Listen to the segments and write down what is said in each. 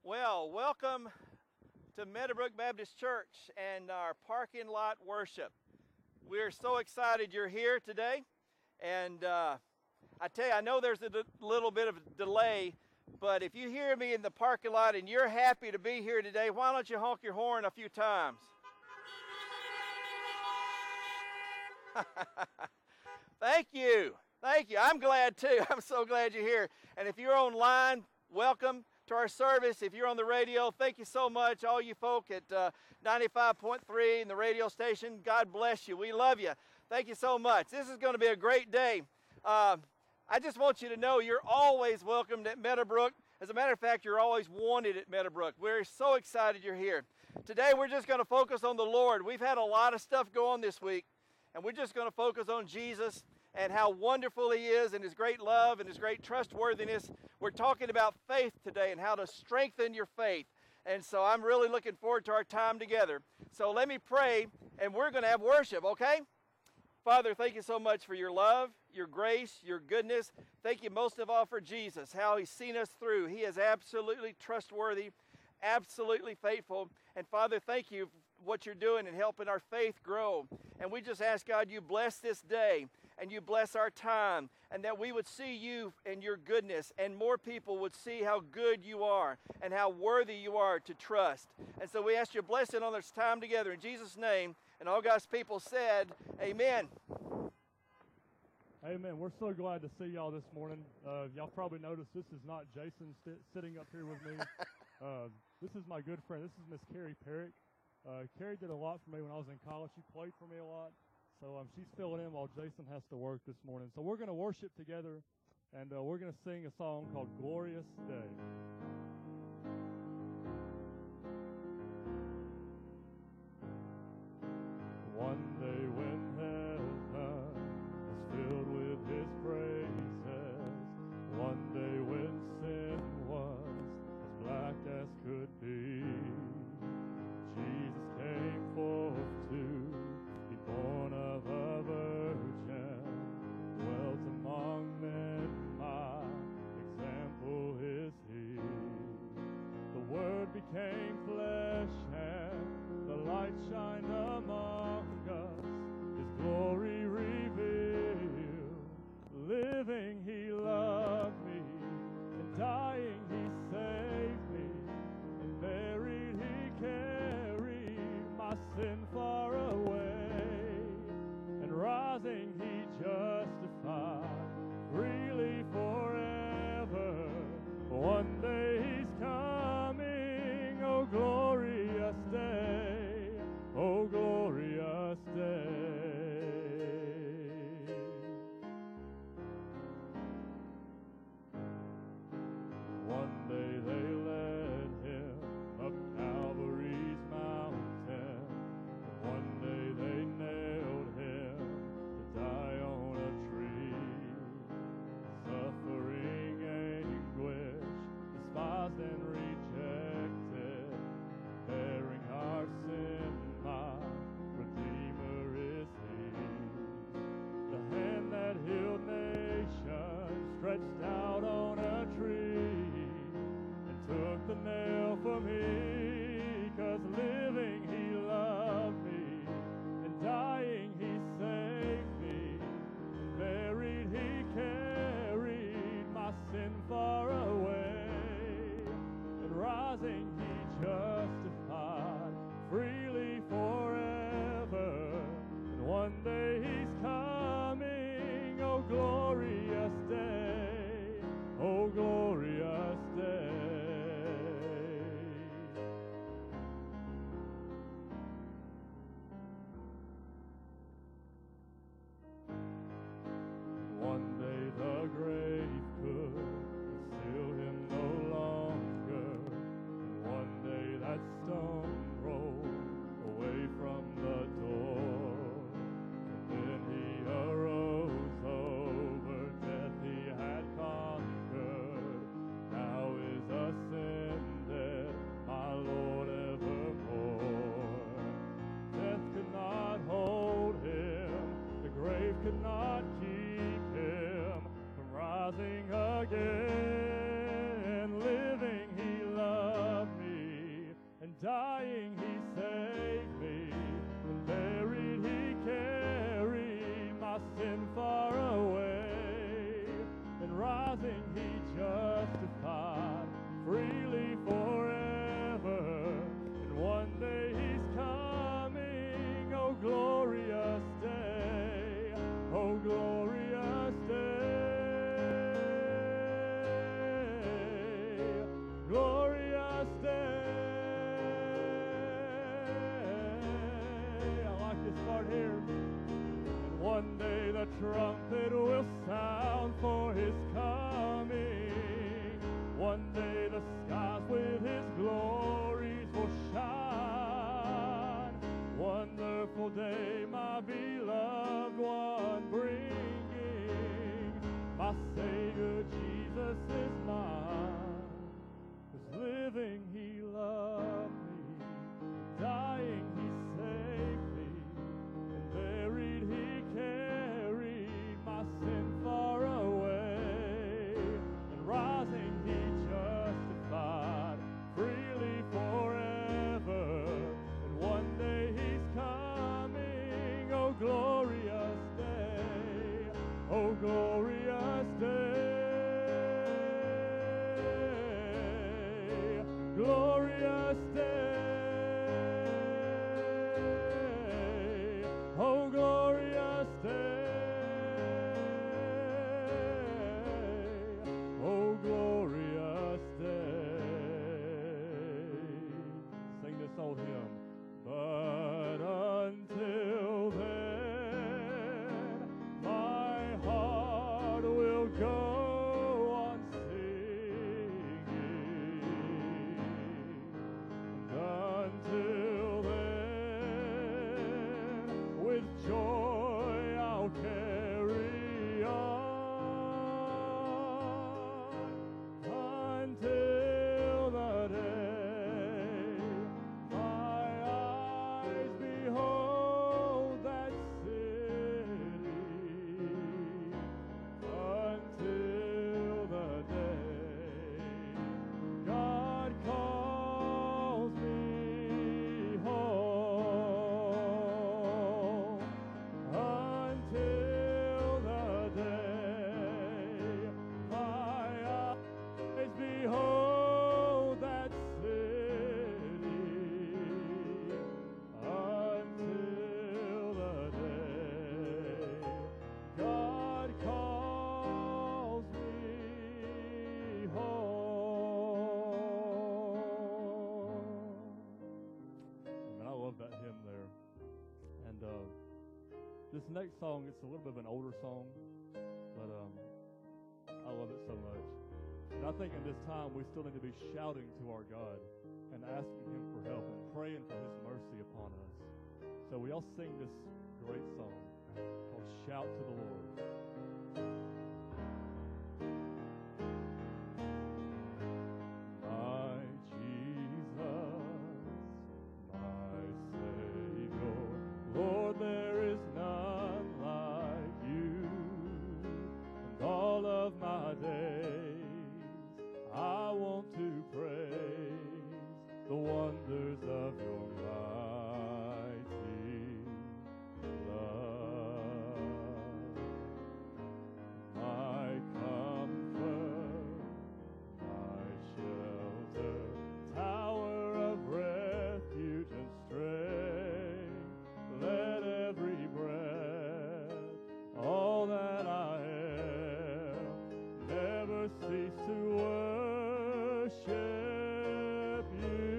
Well, welcome to Meadowbrook Baptist Church and our parking lot worship. We're so excited you're here today. And I tell you, I know there's a little bit of a delay, but if you hear me in the parking lot and you're happy to be here today, why don't you honk your horn a few times? Thank you. Thank you. I'm glad too. I'm so glad you're here. And if you're online, welcome to our service. If you're on the radio, thank you so much, all you folk at 95.3 and the radio station. God bless you. We love you. Thank you so much. This is going to be a great day. I just want you to know you're always welcomed at Meadowbrook. As a matter of fact, you're always wanted at Meadowbrook. We're so excited you're here. Today, we're just going to focus on the Lord. We've had a lot of stuff go on this week, and we're just going to focus on Jesus and how wonderful He is and His great love and His great trustworthiness. We're talking about faith today and how to strengthen your faith. And so I'm really looking forward to our time together. So let me pray, and we're going to have worship, okay? Father, thank you so much for your love, your grace, your goodness. Thank you most of all for Jesus, how He's seen us through. He is absolutely trustworthy, absolutely faithful. And Father, thank you for what you're doing and helping our faith grow. And we just ask, God, you bless this day and you bless our time, and that we would see you and your goodness, and more people would see how good you are and how worthy you are to trust. And so we ask your blessing on this time together in Jesus' name. And all God's people said, amen. Amen. We're so glad to see y'all this morning. Y'all probably noticed this is not Jason sitting up here with me. This is my good friend. This is Miss Carrie Perrick. Carrie did a lot for me when I was in college. She played for me a lot. So she's filling in while Jason has to work this morning. So we're going to worship together, and we're going to sing a song called Glorious Day. One day when heaven was filled with His praises, one day when sin was as black as could be, Jesus came forth to be born of a virgin, dwelt among men, my example is He. The Word became flesh and the light shined among us, His glory revealed. Living He loved me, and dying He saved me, and buried He carried my sin far away, and rising He justified freely forever. One day He's coming, oh glorious day, oh glorious day. One day they led Him up Calvary's mountain, one day they nailed Him to die on a tree. Suffering anguish, despised and rejected, bearing our sin, my Redeemer is He. The hand that healed nations stretched out on a tree and took the nail for me, 'cause living He loved me, and dying He saved me, and buried He carried my sin far away, and rising He justified freely forever. And one day He's coming, oh glorious day, oh glorious day. One day the grave could conceal Him no longer, and one day that stone rolled away from the door, and then He arose over death He had conquered, now is ascended, my Lord evermore. Death could not hold Him, the grave could not keep Him from rising again. Living He loved One day the trumpet will sound for his coming. One day the skies with his glories will shine. Wonderful day, my beloved one bringing. My Savior Jesus is mine. 'Cause living he loved me, dying he saved me, and buried he carried my sin far away, and rising he justified freely forever, and one day he's coming. Oh glorious day, oh glorious day, glorious day, oh glorious day, oh glorious day. Sing this old hymn. But until then, my heart will go on singing. And until then, with joy I'll carry on until the day my eyes behold that city, until the day God calls me home, until the day my eyes behold that city, until the day God calls me home. Man, I love that hymn there. And this next song, it's a little bit of an older song, but I love it so much. And I think in this time we still need to be shouting to our God and asking him for help and praying for his mercy upon us. So we all sing this great song called Shout to the Lord. My Jesus, my Savior, Lord, there is none like you. And all of my days I want to praise the wonders of your mighty love. My comfort, my shelter, tower of refuge and strength, let every breath, all that I am, never cease to worship you.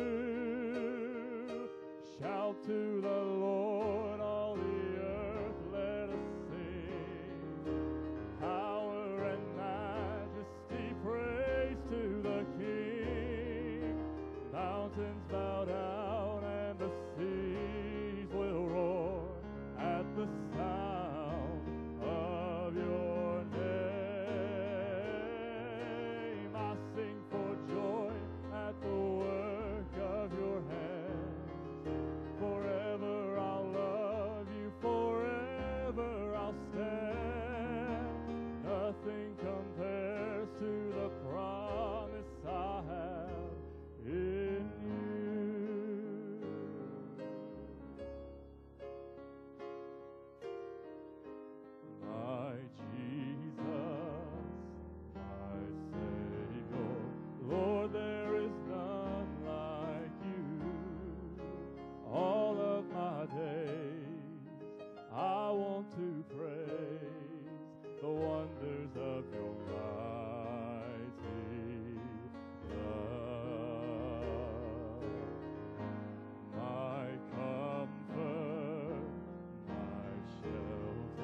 Shout to the Lord, all the earth, let us sing. Power and majesty, praise to the King. Mountains bow down and the seas will roar at the sound of your name. I sing for joy at the work of your hands. Forever I'll love you, forever I'll stand. Nothing compares to the promise I have in you. My Jesus, my Savior, Lord, there is none like you. All of my days I want to praise the wonders of your mighty love. My comfort, my shelter,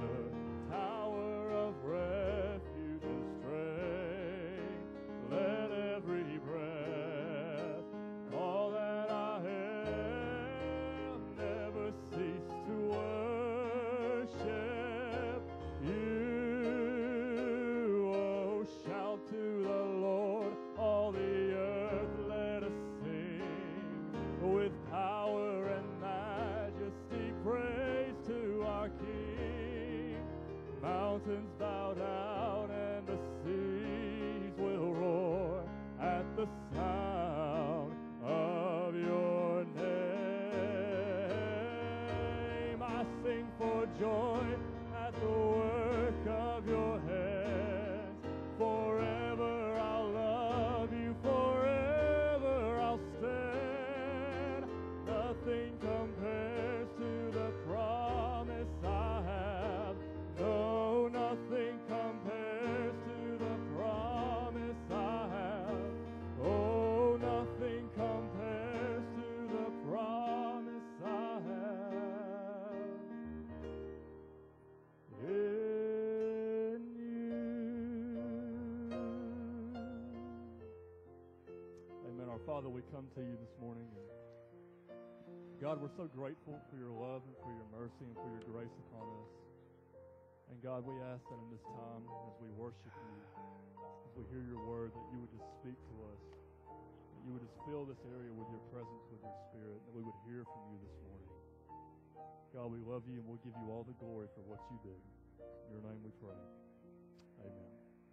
mountains bow down and the seas will roar at the sound of your name. I sing for joy at the work of your hands. Forever I'll love you, forever I'll stand. Nothing compares to the promise I have. No, nothing compares to the promise I have. Oh, nothing compares to the promise I have in you. Amen. Our Father, we come to you this morning. And God, we're so grateful for your love and for your mercy and for your grace upon us. And God, we ask that in this time, as we worship you, as we hear your word, that you would just speak to us, that you would just fill this area with your presence, with your spirit, that we would hear from you this morning. God, we love you and we'll give you all the glory for what you do. In your name we pray. Amen.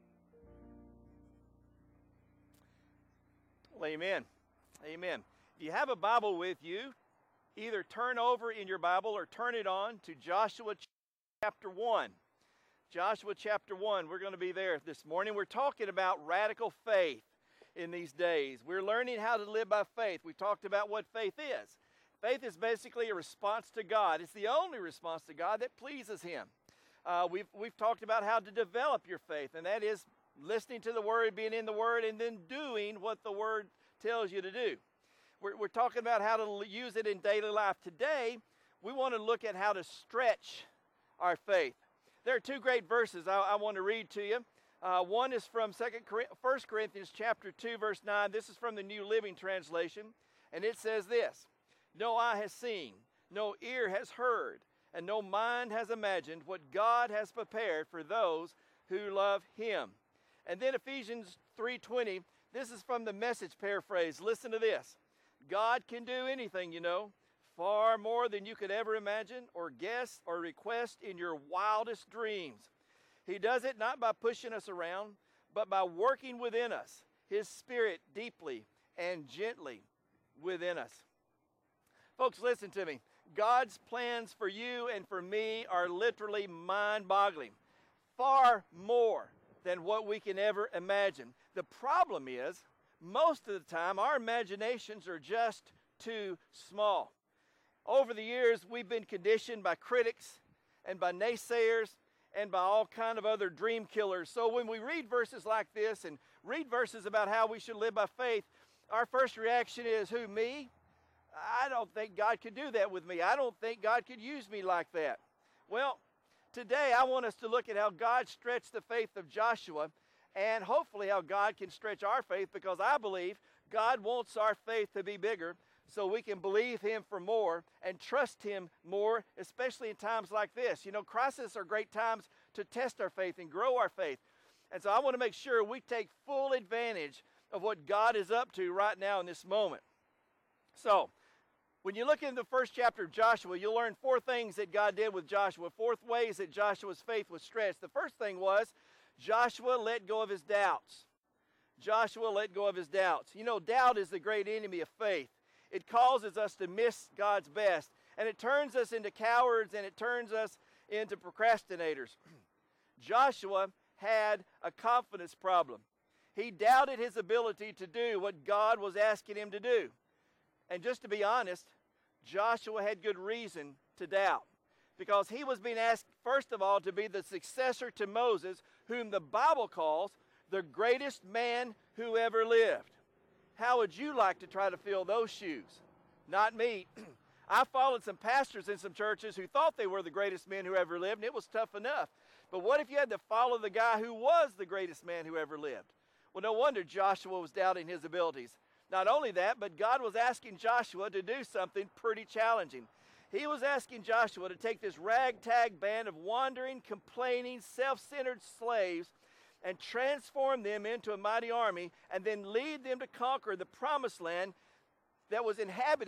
Well, amen. Amen. If you have a Bible with you, either turn over in your Bible or turn it on to Joshua chapter 1. Joshua chapter 1. We're going to be there this morning. We're talking about radical faith in these days. We're learning how to live by faith. We talked about what faith is. Faith is basically a response to God. It's the only response to God that pleases Him. We've talked about how to develop your faith, and that is listening to the Word, being in the Word, and then doing what the Word tells you to do. We're talking about how to use it in daily life. Today, we want to look at how to stretch our faith. There are two great verses I want to read to you. One is from 1 Corinthians chapter 2, verse 9. This is from the New Living Translation, and it says this: "No eye has seen, no ear has heard, and no mind has imagined what God has prepared for those who love Him." And then Ephesians 3:20, this is from the Message paraphrase. Listen to this. God can do anything, you know, far more than you could ever imagine or guess or request in your wildest dreams. He does it not by pushing us around, but by working within us, His Spirit deeply and gently within us. Folks, listen to me. God's plans for you and for me are literally mind-boggling, far more than what we can ever imagine. The problem is, most of the time, our imaginations are just too small. Over the years, we've been conditioned by critics and by naysayers and by all kind of other dream killers. So when we read verses like this and read verses about how we should live by faith, our first reaction is, who, me? I don't think God could do that with me. I don't think God could use me like that. Well, today I want us to look at how God stretched the faith of Joshua, and hopefully how God can stretch our faith, because I believe God wants our faith to be bigger so we can believe Him for more and trust Him more, especially in times like this. You know, crises are great times to test our faith and grow our faith. And so I want to make sure we take full advantage of what God is up to right now in this moment. So, when you look in the first chapter of Joshua, you'll learn four things that God did with Joshua, four ways that Joshua's faith was stretched. The first thing was Joshua let go of his doubts. Joshua let go of his doubts. You know, doubt is the great enemy of faith. It causes us to miss God's best, and it turns us into cowards, and it turns us into procrastinators. Joshua had a confidence problem. He doubted his ability to do what God was asking him to do. And just to be honest, Joshua had good reason to doubt, because he was being asked, first of all, to be the successor to Moses, whom the Bible calls the greatest man who ever lived. How would you like to try to fill those shoes? Not me. I followed some pastors in some churches who thought they were the greatest men who ever lived, and it was tough enough. But what if you had to follow the guy who was the greatest man who ever lived? Well, no wonder Joshua was doubting his abilities. Not only that, but God was asking Joshua to do something pretty challenging. He was asking Joshua to take this ragtag band of wandering, complaining, self-centered slaves and transform them into a mighty army, and then lead them to conquer the promised land that was inhabited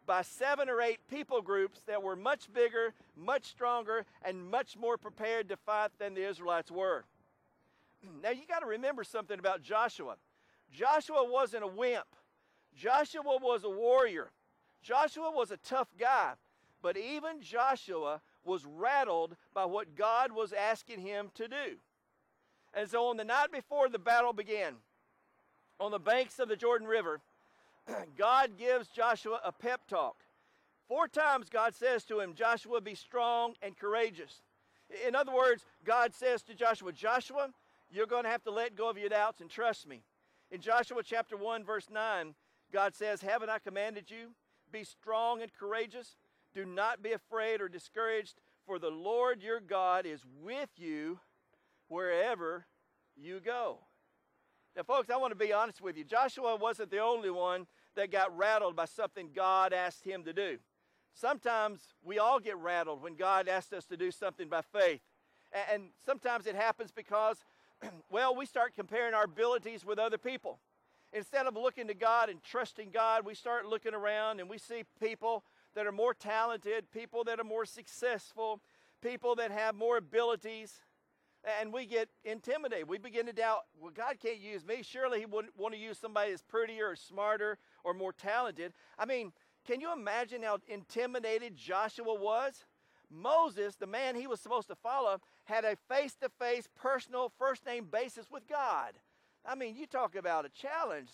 by 7 or 8 people groups that were much bigger, much stronger, and much more prepared to fight than the Israelites were. Now you got to remember something about Joshua. Joshua wasn't a wimp. Joshua was a warrior. Joshua was a tough guy. But even Joshua was rattled by what God was asking him to do. And so on the night before the battle began, on the banks of the Jordan River, God gives Joshua a pep talk. 4 times God says to him, Joshua, be strong and courageous. In other words, God says to Joshua, Joshua, you're going to have to let go of your doubts and trust me. In Joshua chapter 1, verse 9, God says, haven't I commanded you? Be strong and courageous. Do not be afraid or discouraged, for the Lord your God is with you wherever you go. Now, folks, I want to be honest with you. Joshua wasn't the only one that got rattled by something God asked him to do. Sometimes we all get rattled when God asks us to do something by faith. And sometimes it happens because, well, we start comparing our abilities with other people. Instead of looking to God and trusting God, we start looking around and we see people that are more talented, people that are more successful, people that have more abilities, and we get intimidated. We begin to doubt, well, God can't use me. Surely he wouldn't want to use somebody that's prettier or smarter or more talented. I mean, can you imagine how intimidated Joshua was? Moses, the man he was supposed to follow, had a face-to-face, personal, first-name basis with God. I mean, you talk about a challenge.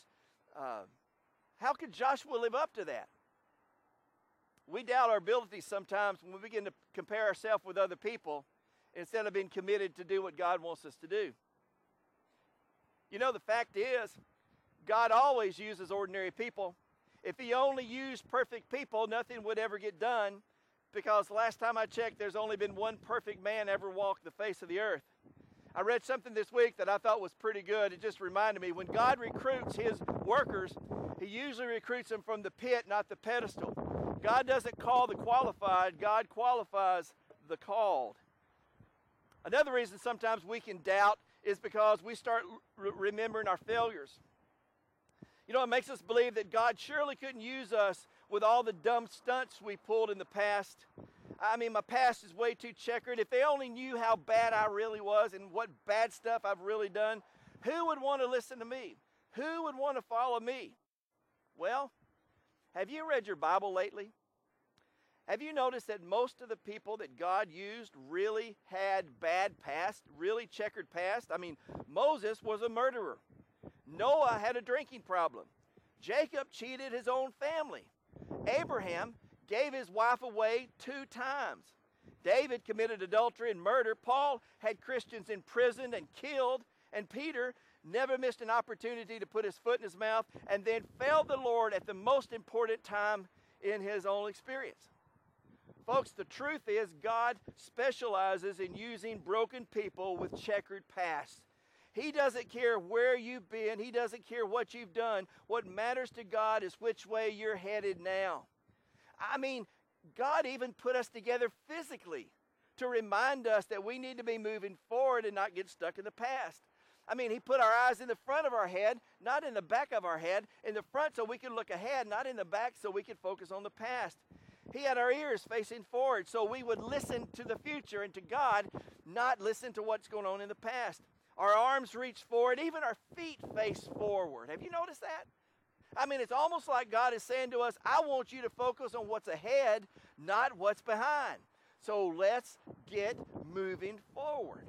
How could Joshua live up to that? We doubt our abilities sometimes when we begin to compare ourselves with other people instead of being committed to do what God wants us to do. You know, the fact is, God always uses ordinary people. If he only used perfect people, nothing would ever get done, because last time I checked, there's only been one perfect man ever walked the face of the earth. I read something this week that I thought was pretty good. It just reminded me, when God recruits his workers, he usually recruits them from the pit, not the pedestal. God doesn't call the qualified, God qualifies the called. Another reason sometimes we can doubt is because we start remembering our failures. You know, it makes us believe that God surely couldn't use us with all the dumb stunts we pulled in the past. I mean, my past is way too checkered. If they only knew how bad I really was and what bad stuff I've really done, who would want to listen to me? Who would want to follow me? Well, have you read your Bible lately? Have you noticed that most of the people that God used really had bad past, really checkered past? I mean, Moses was a murderer. Noah had a drinking problem. Jacob cheated his own family. Abraham gave his wife away 2 times. David committed adultery and murder. Paul had Christians imprisoned and killed. And Peter never missed an opportunity to put his foot in his mouth and then failed the Lord at the most important time in his own experience. Folks, the truth is God specializes in using broken people with checkered pasts. He doesn't care where you've been. He doesn't care what you've done. What matters to God is which way you're headed now. I mean, God even put us together physically to remind us that we need to be moving forward and not get stuck in the past. I mean, he put our eyes in the front of our head, not in the back of our head. In the front so we can look ahead, not in the back so we can focus on the past. He had our ears facing forward so we would listen to the future and to God, not listen to what's going on in the past. Our arms reach forward, even our feet face forward. Have you noticed that? I mean, it's almost like God is saying to us, I want you to focus on what's ahead, not what's behind. So let's get moving forward.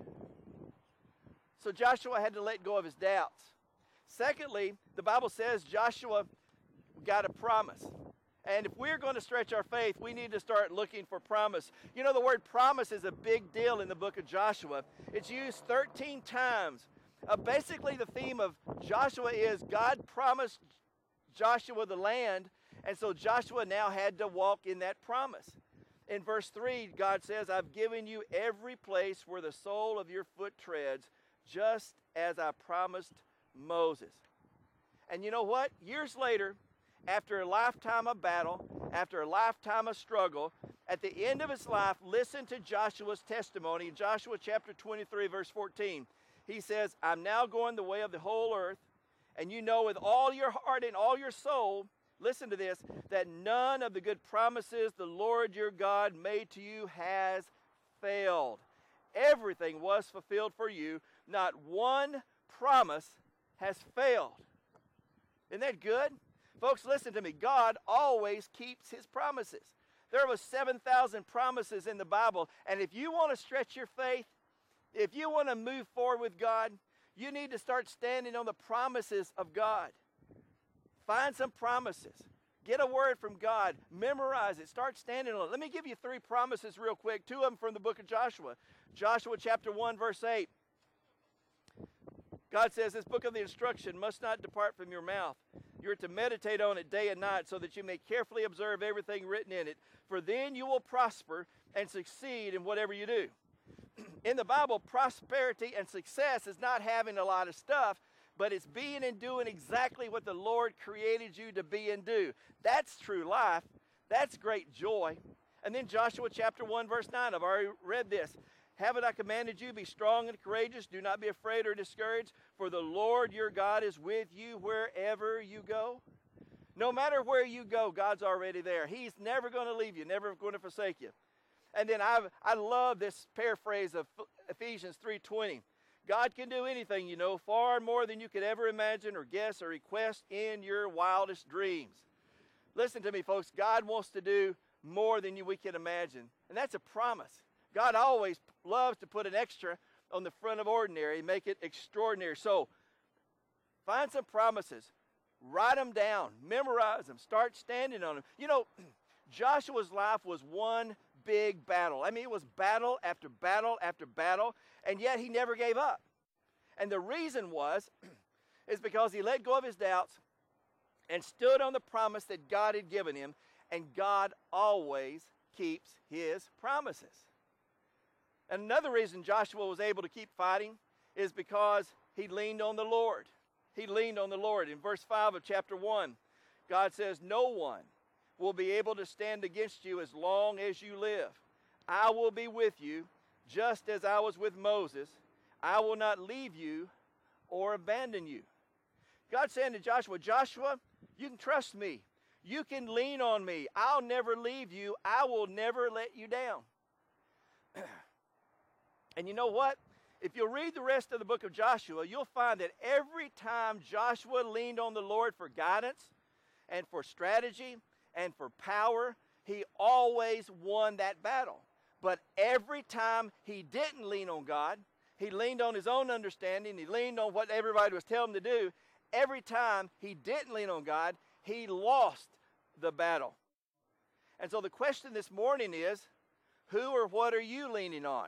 So Joshua had to let go of his doubts. Secondly, the Bible says Joshua got a promise. And if we're going to stretch our faith, we need to start looking for promise. You know, the word promise is a big deal in the book of Joshua. It's used 13 times. Basically, the theme of Joshua is God promised Joshua the land, and so Joshua now had to walk in that promise. In verse 3, God says, I've given you every place where the sole of your foot treads, just as I promised Moses. And you know what? Years later, after a lifetime of battle, after a lifetime of struggle, at the end of his life, listen to Joshua's testimony in Joshua chapter 23, verse 14. He says, I'm now going the way of the whole earth, and you know with all your heart and all your soul, listen to this, that none of the good promises the Lord your God made to you has failed. Everything was fulfilled for you. Not one promise has failed. Isn't that good? Folks, listen to me. God always keeps his promises. There was 7,000 promises in the Bible, and if you want to stretch your faith, if you want to move forward with God, you need to start standing on the promises of God. Find some promises. Get a word from God. Memorize it. Start standing on it. Let me give you 3 promises real quick. 2 of them from the book of Joshua. Joshua chapter 1, verse 8. God says, this book of the instruction must not depart from your mouth. You're to meditate on it day and night so that you may carefully observe everything written in it. For then you will prosper and succeed in whatever you do. In the Bible, prosperity and success is not having a lot of stuff, but it's being and doing exactly what the Lord created you to be and do. That's true life. That's great joy. And then Joshua chapter 1, verse 9. I've already read this. Haven't I commanded you, be strong and courageous, do not be afraid or discouraged, for the Lord your God is with you wherever you go. No matter where you go, God's already there. He's never going to leave you, never going to forsake you. And then I love this paraphrase of Ephesians 3:20. God can do anything, you know, far more than you could ever imagine or guess or request in your wildest dreams. Listen to me, folks. God wants to do more than we can imagine, and that's a promise. God always loves to put an extra on the front of ordinary, make it extraordinary. So find some promises, write them down, memorize them, start standing on them. You know, Joshua's life was one big battle. I mean, it was battle after battle after battle, and yet he never gave up. And the reason is because he let go of his doubts and stood on the promise that God had given him, and God always keeps his promises. And another reason Joshua was able to keep fighting is because he leaned on the Lord. He leaned on the Lord. In verse 5 of chapter 1, God says, no one will be able to stand against you as long as you live. I will be with you, just as I was with Moses. I will not leave you or abandon you. God's saying to Joshua, Joshua, you can trust me. You can lean on me. I'll never leave you. I will never let you down. And you know what? If you'll read the rest of the book of Joshua, you'll find that every time Joshua leaned on the Lord for guidance and for strategy and for power, he always won that battle. But every time he didn't lean on God, he leaned on his own understanding, he leaned on what everybody was telling him to do. Every time he didn't lean on God, he lost the battle. And so the question this morning is, who or what are you leaning on?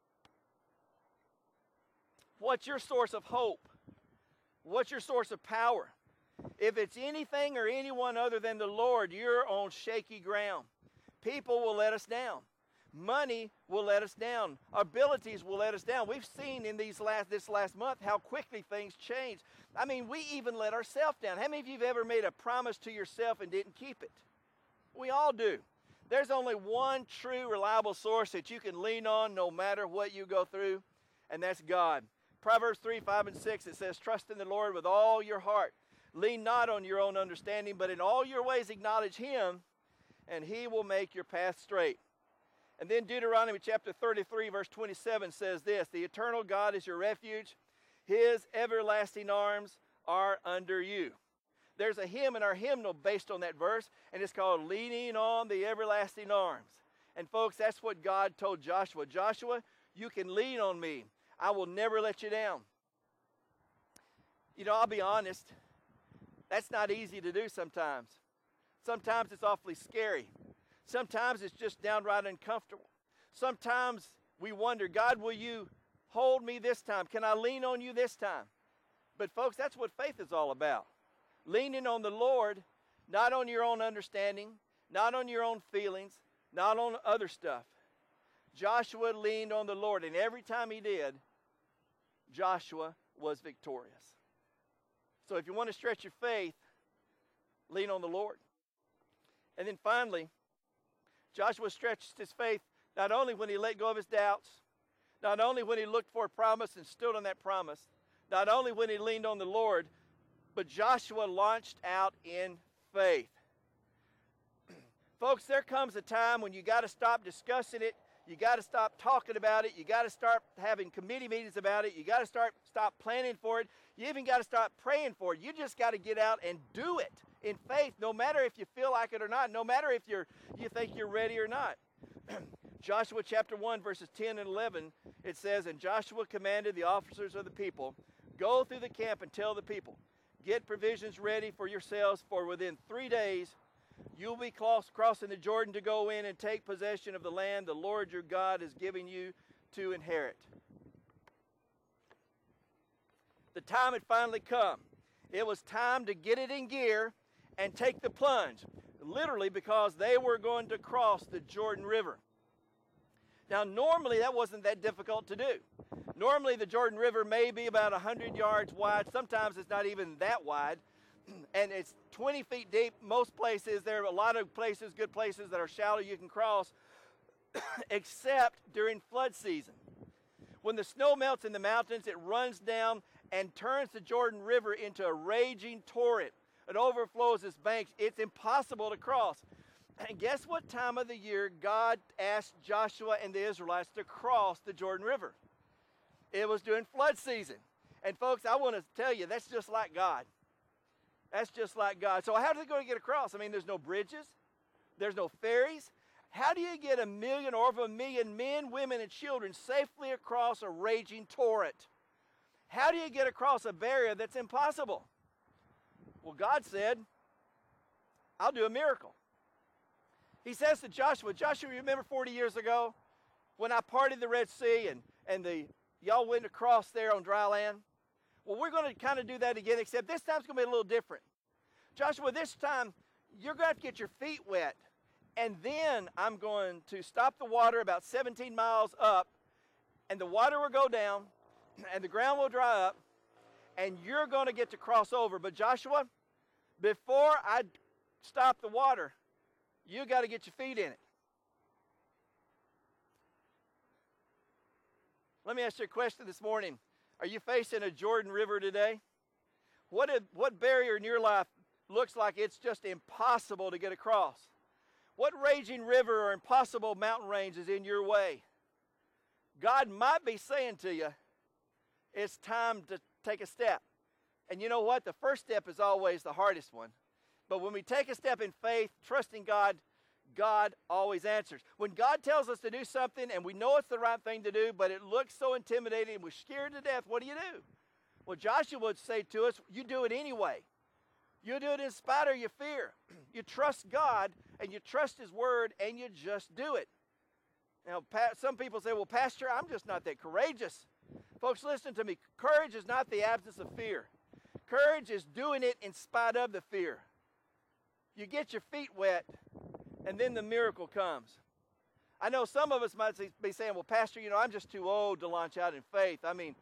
What's your source of hope? What's your source of power? If it's anything or anyone other than the Lord, you're on shaky ground. People will let us down. Money will let us down. Our abilities will let us down. We've seen in this last month how quickly things change. I mean, we even let ourselves down. How many of you have ever made a promise to yourself and didn't keep it? We all do. There's only one true, reliable source that you can lean on no matter what you go through, and that's God. Proverbs 3, 5, and 6, it says, trust in the Lord with all your heart. Lean not on your own understanding, but in all your ways acknowledge him, and he will make your path straight. And then Deuteronomy chapter 33, verse 27 says this, the eternal God is your refuge. His everlasting arms are under you. There's a hymn in our hymnal based on that verse, and it's called Leaning on the Everlasting Arms. And folks, that's what God told Joshua. Joshua, you can lean on me. I will never let you down. You know, I'll be honest, that's not easy to do sometimes. Sometimes it's awfully scary. Sometimes it's just downright uncomfortable. Sometimes we wonder, God, will you hold me this time? Can I lean on you this time? But folks, that's what faith is all about. Leaning on the Lord, not on your own understanding, not on your own feelings, not on other stuff. Joshua leaned on the Lord, and every time he did, Joshua was victorious. So if you want to stretch your faith, lean on the Lord. And then finally, Joshua stretched his faith not only when he let go of his doubts, not only when he looked for a promise and stood on that promise, not only when he leaned on the Lord, but Joshua launched out in faith. Folks, there comes a time when you got to stop discussing it. You got to stop talking about it. You got to start having committee meetings about it. You got to stop planning for it. You even got to start praying for it. You just got to get out and do it in faith, no matter if you feel like it or not, no matter if you think you're ready or not. Joshua chapter 1, verses 10 and 11, it says, "And Joshua commanded the officers of the people, go through the camp and tell the people, get provisions ready for yourselves, for within 3 days you'll be crossing the Jordan to go in and take possession of the land the Lord your God is giving you to inherit." The time had finally come. It was time to get it in gear and take the plunge, literally, because they were going to cross the Jordan River. Now, normally that wasn't that difficult to do. Normally the Jordan River may be about 100 yards wide. Sometimes it's not even that wide. And it's 20 feet deep. Most places, there are a lot of places, good places that are shallow you can cross, except during flood season. When the snow melts in the mountains, it runs down and turns the Jordan River into a raging torrent. It overflows its banks. It's impossible to cross. And guess what time of the year God asked Joshua and the Israelites to cross the Jordan River? It was during flood season. And folks, I want to tell you, that's just like God. That's just like God. So how are they going to get across? I mean, there's no bridges. There's no ferries. How do you get 1 million or over 1 million men, women, and children safely across a raging torrent? How do you get across a barrier that's impossible? Well, God said, I'll do a miracle. He says to Joshua, Joshua, remember 40 years ago when I parted the Red Sea and y'all went across there on dry land? Well, we're going to kind of do that again, except this time's going to be a little different. Joshua, this time you're going to have to get your feet wet, and then I'm going to stop the water about 17 miles up, and the water will go down, and the ground will dry up, and you're going to get to cross over. But Joshua, before I stop the water, you got to get your feet in it. Let me ask you a question this morning. Are you facing a Jordan River today? What barrier in your life looks like it's just impossible to get across? What raging river or impossible mountain range is in your way? God might be saying to you, it's time to take a step. And you know what? The first step is always the hardest one. But when we take a step in faith, trusting God, God always answers. When God tells us to do something and we know it's the right thing to do, but it looks so intimidating and we're scared to death, what do? Well, Joshua would say to us, you do it anyway. You do it in spite of your fear. You trust God and you trust His Word and you just do it. Now, some people say, well, Pastor, I'm just not that courageous. Folks, listen to me. Courage is not the absence of fear. Courage is doing it in spite of the fear. You get your feet wet, and then the miracle comes. I know some of us might be saying, well, Pastor, I'm just too old to launch out in faith. I mean,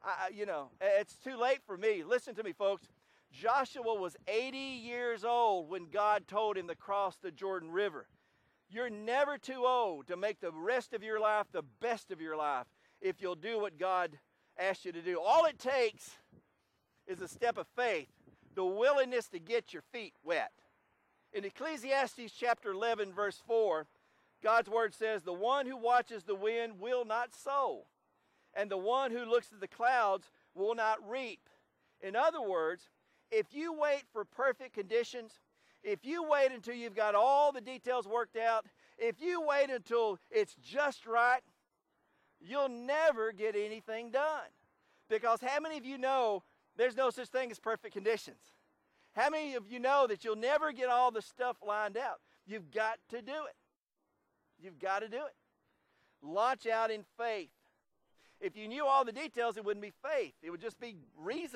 it's too late for me. Listen to me, folks. Joshua was 80 years old when God told him to cross the Jordan River. You're never too old to make the rest of your life the best of your life if you'll do what God asks you to do. All it takes is a step of faith, the willingness to get your feet wet. In Ecclesiastes chapter 11, verse 4, God's word says, the one who watches the wind will not sow, and the one who looks at the clouds will not reap. In other words, if you wait for perfect conditions, if you wait until you've got all the details worked out, if you wait until it's just right, you'll never get anything done. Because how many of you know there's no such thing as perfect conditions? How many of you know that you'll never get all the stuff lined out? You've got to do it. You've got to do it. Launch out in faith. If you knew all the details, it wouldn't be faith. It would just be reason.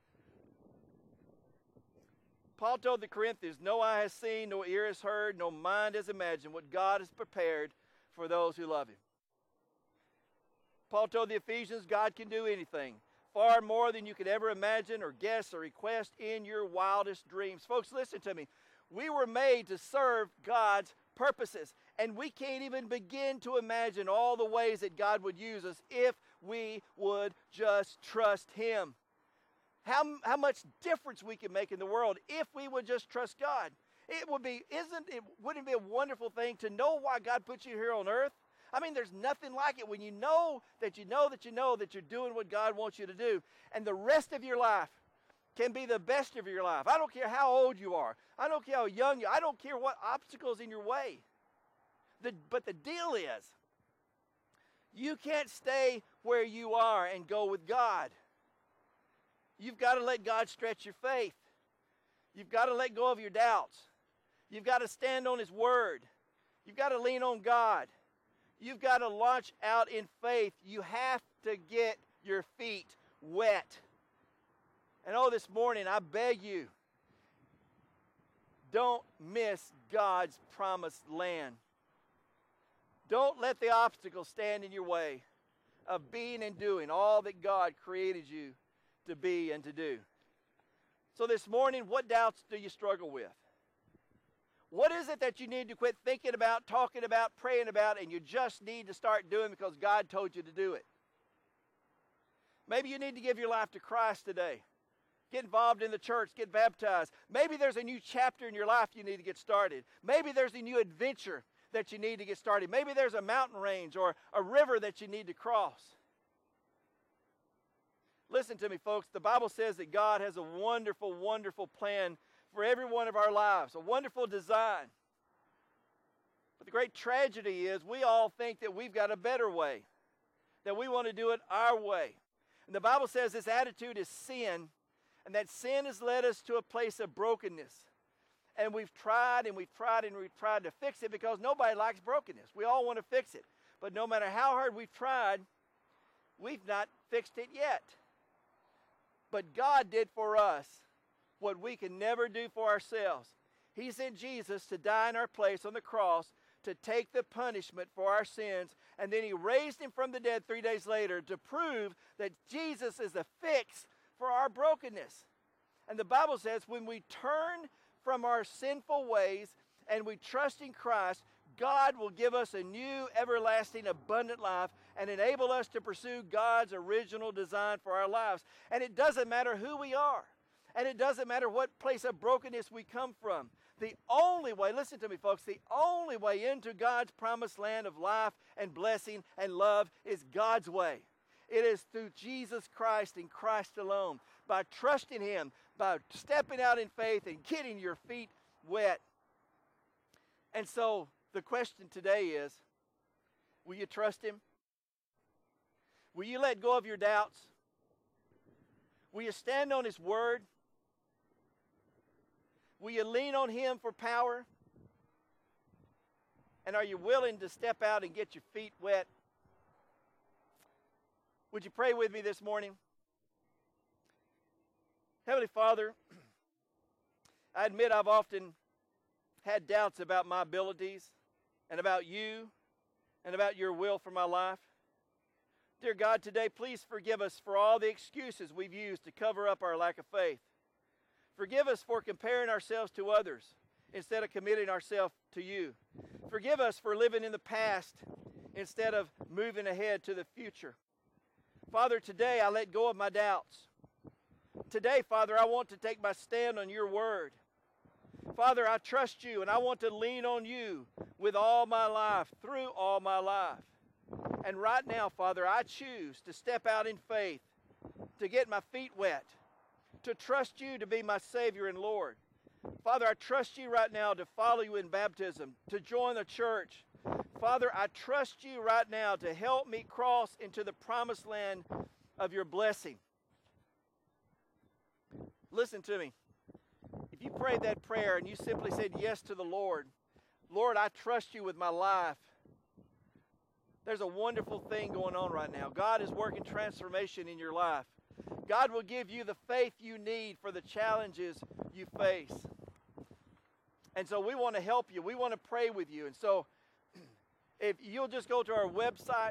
Paul told the Corinthians, no eye has seen, no ear has heard, no mind has imagined what God has prepared for those who love Him. Paul told the Ephesians, God can do anything, far more than you could ever imagine or guess or request in your wildest dreams. Folks, listen to me. We were made to serve God's purposes, and we can't even begin to imagine all the ways that God would use us if we would just trust Him. How much difference we can make in the world if we would just trust God. Wouldn't it be a wonderful thing to know why God put you here on earth? I mean, there's nothing like it when you know that you know that you know that you're doing what God wants you to do. And the rest of your life can be the best of your life. I don't care how old you are. I don't care how young you are. I don't care what obstacles in your way. But the deal is, you can't stay where you are and go with God. You've got to let God stretch your faith. You've got to let go of your doubts. You've got to stand on His Word. You've got to lean on God. You've got to launch out in faith. You have to get your feet wet. And this morning, I beg you, don't miss God's promised land. Don't let the obstacles stand in your way of being and doing all that God created you to be and to do. So this morning, what doubts do you struggle with? What is it that you need to quit thinking about, talking about, praying about, and you just need to start doing because God told you to do it? Maybe you need to give your life to Christ today. Get involved in the church, get baptized. Maybe there's a new chapter in your life you need to get started. Maybe there's a new adventure that you need to get started. Maybe there's a mountain range or a river that you need to cross. Listen to me, folks. The Bible says that God has a wonderful, wonderful plan for every one of our lives, a wonderful design. But the great tragedy is we all think that we've got a better way, that we want to do it our way. And the Bible says this attitude is sin, and that sin has led us to a place of brokenness. And we've tried and we've tried and we've tried to fix it because nobody likes brokenness. We all want to fix it. But no matter how hard we've tried, we've not fixed it yet. But God did for us what we can never do for ourselves. He sent Jesus to die in our place on the cross to take the punishment for our sins, and then He raised Him from the dead 3 days later to prove that Jesus is the fix for our brokenness. And the Bible says when we turn from our sinful ways and we trust in Christ, God will give us a new, everlasting, abundant life and enable us to pursue God's original design for our lives. And it doesn't matter who we are. And it doesn't matter what place of brokenness we come from. The only way, listen to me folks, the only way into God's promised land of life and blessing and love is God's way. It is through Jesus Christ and Christ alone. By trusting Him, by stepping out in faith and getting your feet wet. And so the question today is, will you trust Him? Will you let go of your doubts? Will you stand on His Word? Will you lean on Him for power? And are you willing to step out and get your feet wet? Would you pray with me this morning? Heavenly Father, I admit I've often had doubts about my abilities and about You and about Your will for my life. Dear God, today please forgive us for all the excuses we've used to cover up our lack of faith. Forgive us for comparing ourselves to others instead of committing ourselves to You. Forgive us for living in the past instead of moving ahead to the future. Father, today I let go of my doubts. Today, Father, I want to take my stand on Your Word. Father, I trust You and I want to lean on You with all my life, through all my life. And right now, Father, I choose to step out in faith, to get my feet wet, to trust You to be my Savior and Lord. Father, I trust You right now to follow You in baptism, to join the church. Father, I trust You right now to help me cross into the promised land of Your blessing. Listen to me. If you prayed that prayer and you simply said yes to the Lord, Lord, I trust You with my life. There's a wonderful thing going on right now. God is working transformation in your life. God will give you the faith you need for the challenges you face. And so we want to help you. We want to pray with you. And so if you'll just go to our website,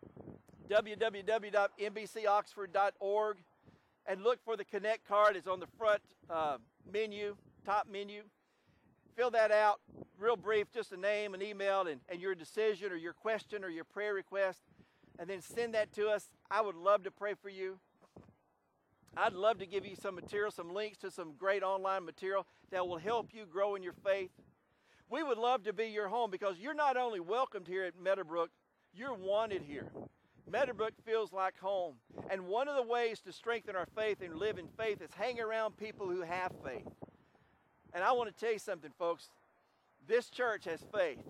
www.nbcoxford.org, and look for the Connect card. It's on the front menu, top menu. Fill that out, real brief, just a name, an email, and your decision or your question or your prayer request, and then send that to us. I would love to pray for you. I'd love to give you some material, some links to some great online material that will help you grow in your faith. We would love to be your home because you're not only welcomed here at Meadowbrook, you're wanted here. Meadowbrook feels like home. And one of the ways to strengthen our faith and live in faith is hang around people who have faith. And I want to tell you something, folks. This church has faith.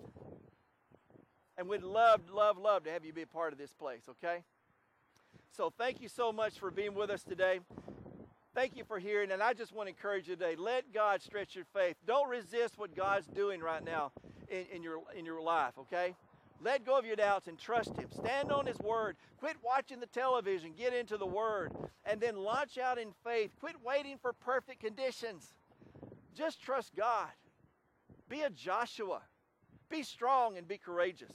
And we'd love to have you be a part of this place, okay? So thank you so much for being with us today. Thank you for hearing, and I just want to encourage you today. Let God stretch your faith. Don't resist what God's doing right now in your life, okay? Let go of your doubts and trust Him. Stand on His Word. Quit watching the television. Get into the Word. And then launch out in faith. Quit waiting for perfect conditions. Just trust God. Be a Joshua. Be strong and be courageous.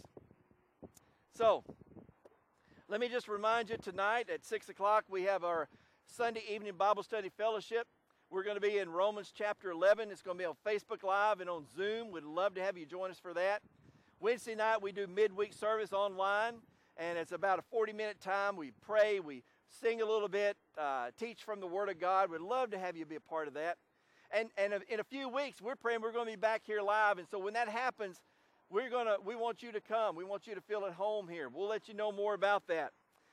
So, let me just remind you, tonight at 6 o'clock we have our Sunday evening Bible study fellowship. We're going to be in Romans chapter 11. It's going to be on Facebook Live and on Zoom. We'd love to have you join us for that. Wednesday night we do midweek service online, and it's about a 40-minute time. We pray, we sing a little bit, teach from the Word of God. We'd love to have you be a part of that. And in a few weeks, we're praying we're going to be back here live. And so when that happens, we want you to come. We want you to feel at home here. We'll let you know more about that.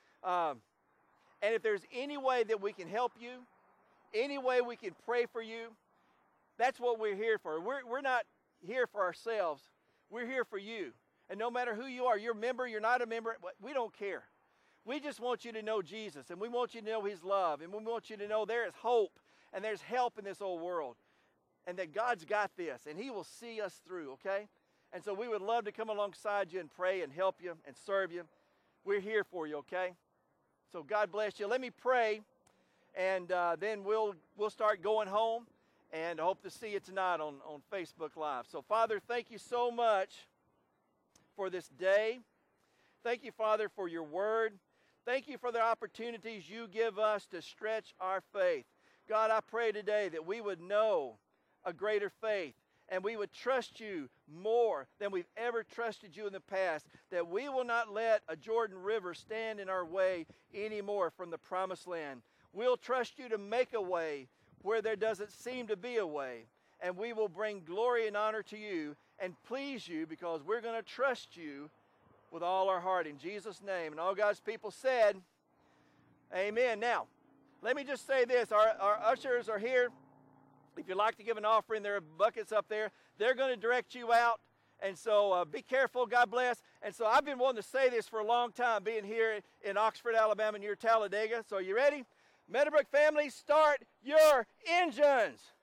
And if there's any way that we can help you, any way we can pray for you, that's what we're here for. We're not here for ourselves. We're here for you. And no matter who you are, you're a member, you're not a member, we don't care. We just want you to know Jesus, and we want you to know His love, and we want you to know there is hope and there's help in this old world, and that God's got this, and He will see us through, okay? And so we would love to come alongside you and pray and help you and serve you. We're here for you, okay? So God bless you. Let me pray, and then we'll start going home, and I hope to see you tonight on Facebook Live. So, Father, thank you so much for this day. Thank you, Father, for your word. Thank you for the opportunities you give us to stretch our faith. God, I pray today that we would know a greater faith, and we would trust you more than we've ever trusted you in the past, that we will not let a Jordan River stand in our way anymore from the promised land. We'll trust you to make a way where there doesn't seem to be a way, and we will bring glory and honor to you and please you because we're going to trust you with all our heart in Jesus' name. And all God's people said, amen. Now, let me just say this. Our ushers are here. If you'd like to give an offering, there are buckets up there. They're going to direct you out. And so be careful. God bless. And so I've been wanting to say this for a long time, being here in Oxford, Alabama, near Talladega. So are you ready? Meadowbrook family, start your engines.